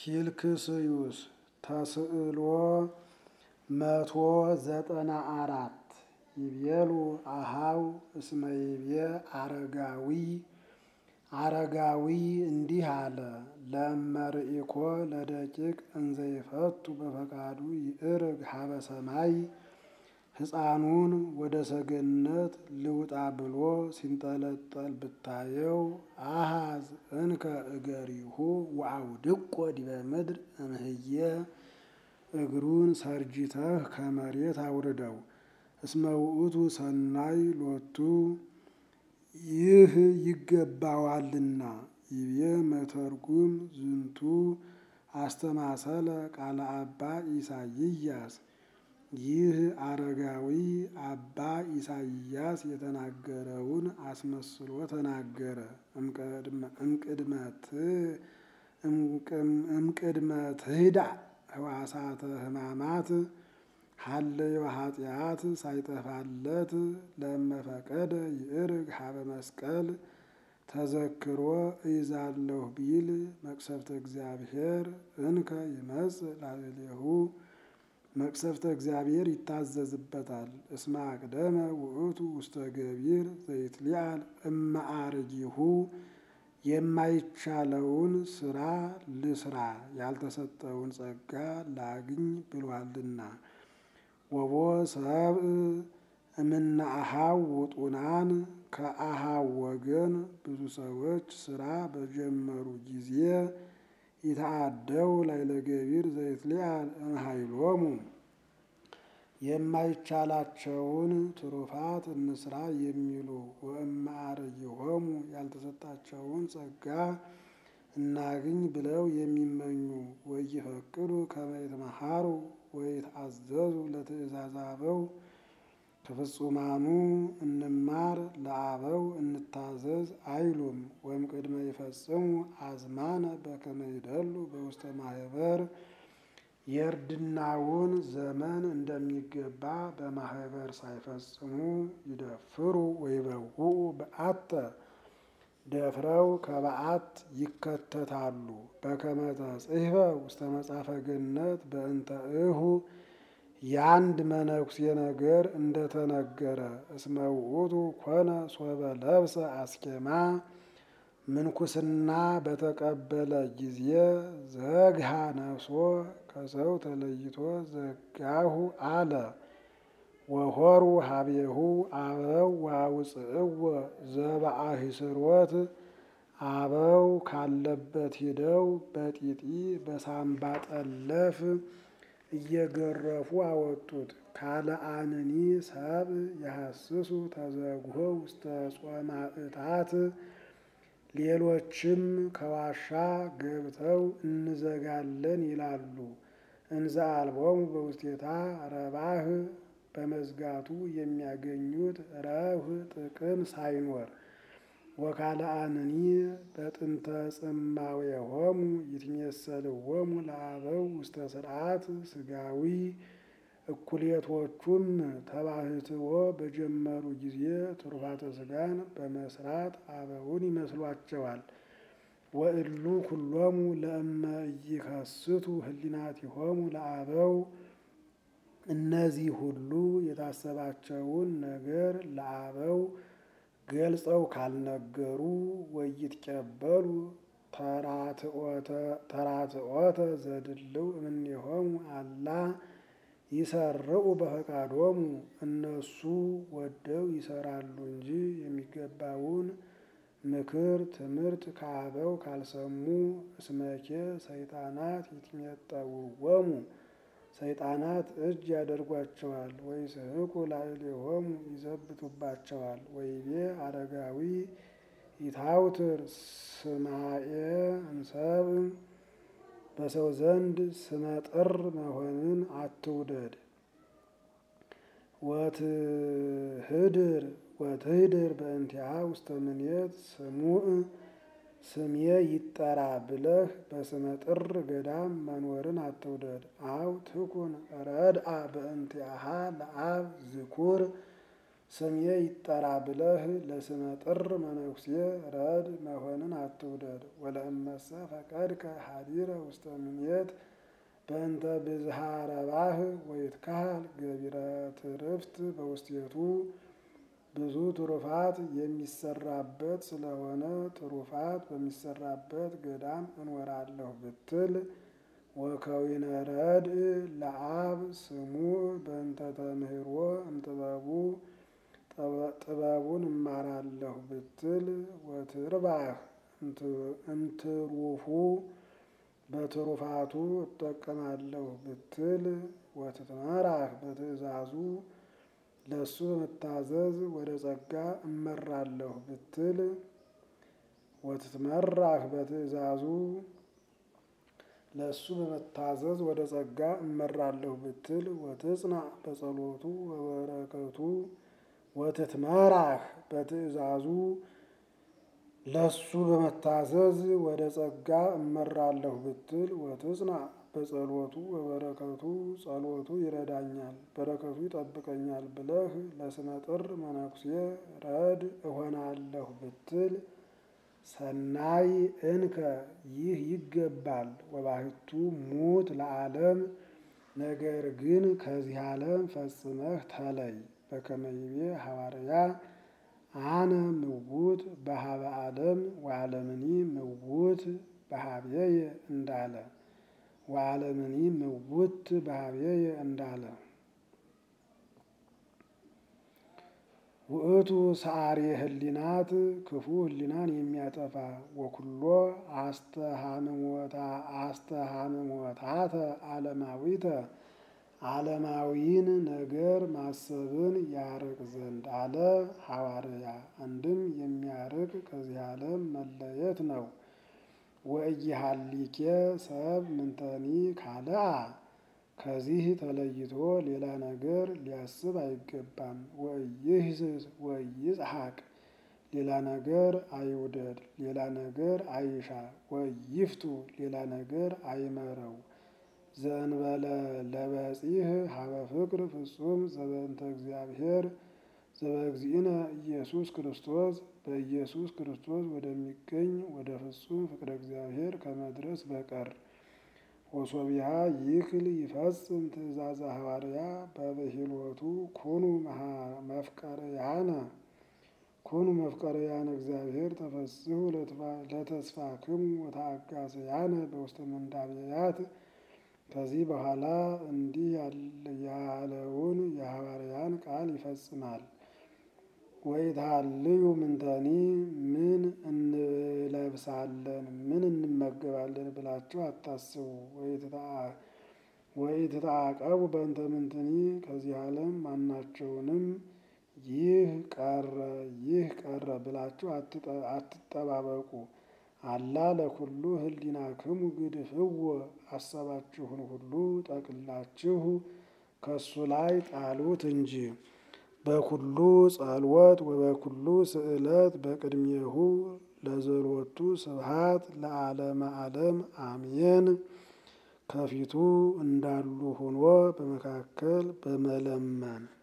ፊልክስዩስ ተስዕሎ 194 ይቤሉ አሃው እስመ ይቤ አረጋዊ እንዲህ አለ። ለመርኢኮ ለደቂቅ እንዘይፈቱ በፈቃዱ ይእርግ ሀበ ሰማይ ሕፃኑን ወደ ሰገነት ልውጣ ብሎ ሲንጠለጠል ብታየው አሃዝ እንከ እገሪሁ ወአውድቆ ዲበ ምድር እምህየ እግሩን ሰርጅተህ ከመሬት አውርደው። እስመ ውእቱ ሰናይ ሎቱ ይህ ይገባዋልና። ይቤ መተርጉም ዝንቱ አስተማሰለ ቃለ አባ ኢሳይያስ። ይህ አረጋዊ አባ ኢሳይያስ የተናገረውን አስመስሎ ተናገረ። እምቅድመ ትህዳእ ህዋሳተ ሕማማት ሀለዮ ኃጢአት ሳይጠፋለት ለመፈቀደ ይእርግ ሀበ መስቀል ተዘክሮ እይዛለሁ ቢል መቅሰፍተ እግዚአብሔር እንከ ይመጽእ ላዕሌሁ መቅሰፍተ እግዚአብሔር ይታዘዝበታል። እስመ አቅደመ ውእቱ ውስተ ገቢር ዘይትሊአል እመአርጊሁ የማይቻለውን ስራ ልስራ ያልተሰጠውን ጸጋ ላግኝ ብሏልና። ወቦ ሰብእ እምነ አኀው ውጡናን ከአኀው ወገን ብዙ ሰዎች ስራ በጀመሩ ጊዜ ይተአደው ላዕለ ገቢር ዘይትሊአል እምኃይሎሙ የማይቻላቸውን ትሩፋት እንስራ የሚሉ ወእመአርጊሆሙ ያልተሰጣቸውን ጸጋ እናግኝ ብለው የሚመኙ ወይፈቅዱ ከመ ይትመሃሩ ወይትአዘዙ ለትእዛዘ አበው ከፍጹማኑ እንማር ለአበው እንታዘዝ አይሉም። ወእምቅድመ ይፈጽሙ አዝማነ በከመ ይደሉ በውስተ ማህበር የእርድናውን ዘመን እንደሚገባ በማህበር ሳይፈጽሙ ይደፍሩ ወይበውኡ በአተ ደፍረው ከበዓት ይከተታሉ። በከመ ተጽሕፈ ውስተ መጽሐፈ ገነት በእንተ እሁ የአንድ መነኩሴ ነገር እንደተነገረ። እስመ ውእቱ ኮነ ሶበ ለብሰ አስኬማ ምንኩስና በተቀበለ ጊዜ ዘግሃ ነፍሶ ከሰው ተለይቶ ዘጋሁ አለ። ወሆሩ ሀቤሁ አበው ወአውፅእዎ ዘበአሂስሮት አበው ካለበት ሂደው በጢጢ በሳምባ ጠለፍ እየገረፉ አወጡት። ካልአንኒ ሰብእ የሐስሱ ተዘግሆ ውስተ ጾማእታት ሌሎችም ከዋሻ ገብተው እንዘጋለን ይላሉ። እንዘ አልቦሙ በውስቴታ ረባህ በመዝጋቱ የሚያገኙት ረብህ ጥቅም ሳይኖር። ወካልአንኒ በጥንተ ጽማዌሆሙ ይትሜሰልዎሙ ለአበው ውስተ ስርዓት ስጋዊ እኩሌቶቹም ተባሕትዎ በጀመሩ ጊዜ ትሩፋተ ስጋን በመስራት አበውን ይመስሏቸዋል። ወእሉ ኩሎሙ ለእመ ኢይከስቱ ህሊናቲሆሙ ለአበው እነዚህ ሁሉ የታሰባቸውን ነገር ለአበው ገልጸው ካልነገሩ ወይትቀበሉ ተራትዖተ ዘድልው እምኔሆሙ አላ ይሰርዑ በፈቃዶሙ እነሱ ወደው ይሰራሉ እንጂ የሚገባውን ምክር ትምህርት ከአበው ካልሰሙ። እስመኬ ሰይጣናት ይትሜጠውዎሙ ሰይጣናት እጅ ያደርጓቸዋል። ወይስሕቁ ላዕሌሆሙ ይዘብቱባቸዋል። ወይቤ አረጋዊ ኢታውትር ስማኤ እምሰብእ በሰው ዘንድ ስመጥር መሆንን አትውደድ። ወትህድር በእንቲአሃ ውስተ ምኔት ስሙዕ ስሜ ይጠራ ብለህ በስመ ጥር ገዳም መኖርን አትውደድ። አው ትኩን ረድአ በእንቲአሃ ለአብ ዝኩር ስሜ ይጠራ ብለህ ለስመ ጥር መነኩሴ ረድ መሆንን አትውደድ። ወለእመሰ ፈቀድከ ሀዲረ ውስተ ምኔት በእንተ ብዝሃ ረባህ ወይትካሃል ገቢረ ትርፍት በውስቴቱ ብዙ ትሩፋት የሚሰራበት ስለሆነ ትሩፋት በሚሰራበት ገዳም እኖራለሁ ብትል ወከዊነ ረድእ ለአብ ስሙዕ በእንተ ተምህሮ እምጥበቡ ጥበቡን እማራለሁ ብትል ወትርባህ እምትሩፉ በትሩፋቱ እጠቀማለሁ ብትል ወትትመራህ በትእዛዙ ለሱ በመታዘዝ ወደ ጸጋ እመራለሁ ብትል ወትትመራህ በትእዛዙ ለሱ በመታዘዝ ወደ ጸጋ እመራለሁ ብትል ወትጽናዕ በጸሎቱ ወበረከቱ ወትትመራህ በትእዛዙ ለሱ በመታዘዝ ወደ ጸጋ እመራለሁ ብትል ወትጽናዕ በጸሎቱ ወበረከቱ ጸሎቱ ይረዳኛል በረከቱ ይጠብቀኛል ብለህ ለስመ ጥር መነኩሴ ረድ እሆናለሁ ብትል ሰናይ እንከ ይህ ይገባል። ወባሕቱ ሙት ለዓለም ነገር ግን ከዚህ ዓለም ፈጽመህ ተለይ። በከመ ይቤ ሐዋርያ አነ ምውት በሀበ ዓለም ወዓለምኒ ምውት በሀቤየ እንዳለ ወዓለምኒ ምውት በሀቤየ እንዳለ ውእቱ ሰዓሬ ህሊናት ክፉ ህሊናን የሚያጠፋ ወኩሎ አስተሃምሞታተ ዓለማዊተ ዓለማዊን ነገር ማሰብን ያርቅ ዘንድ አለ ሐዋርያ። አንድም የሚያርቅ ከዚህ ዓለም መለየት ነው። ወኢይሃሊኬ ሰብ ምንተኒ ካልአ ከዚህ ተለይቶ ሌላ ነገር ሊያስብ አይገባም። ወኢይህስስ ወኢይጽሐቅ ሌላ ነገር አይውደድ፣ ሌላ ነገር አይሻ። ወኢይፍቱ ሌላ ነገር አይመረው። ዘእንበለ ለበጺሕ ሀበ ፍቅር ፍጹም ዘበእንተ እግዚአብሔር ዘበእግዚእነ ኢየሱስ ክርስቶስ በኢየሱስ ክርስቶስ ወደሚገኝ ወደ ፍጹም ፍቅረ እግዚአብሔር ከመድረስ በቀር። ወሶቢያ ይክል ይፈጽም ትእዛዘ ሐዋርያ በብሂሎቱ ኩኑ መፍቀርያነ እግዚአብሔር ተፈስሑ ለተስፋክሙ ወተአጋሰያነ በውስተ ምንዳቤያት። ከዚህ በኋላ እንዲህ ያለውን የሐዋርያን ቃል ይፈጽማል። ወይትሃልዩ ምንተኒ ምን እንለብሳለን ምን እንመገባለን ብላችሁ አታስቡ። ወኢትተዓቀቡ በእንተ ምንትኒ ከዚህ ዓለም ማናቸውንም ይህ ቀረ ብላችሁ አትጠባበቁ። አላ ለኩሉ ህሊናክሙ ግድፍዎ አሳባችሁን ሁሉ ጠቅላችሁ ከሱ ላይ ጣሉት እንጂ። በኩሉ ጸልወት ወበኩሉ ስእለት በቅድሜሁ ለዘሎቱ ስብሐት ለዓለመ ዓለም አሜን። ከፊቱ እንዳሉ ሆኖ በመካከል በመለመን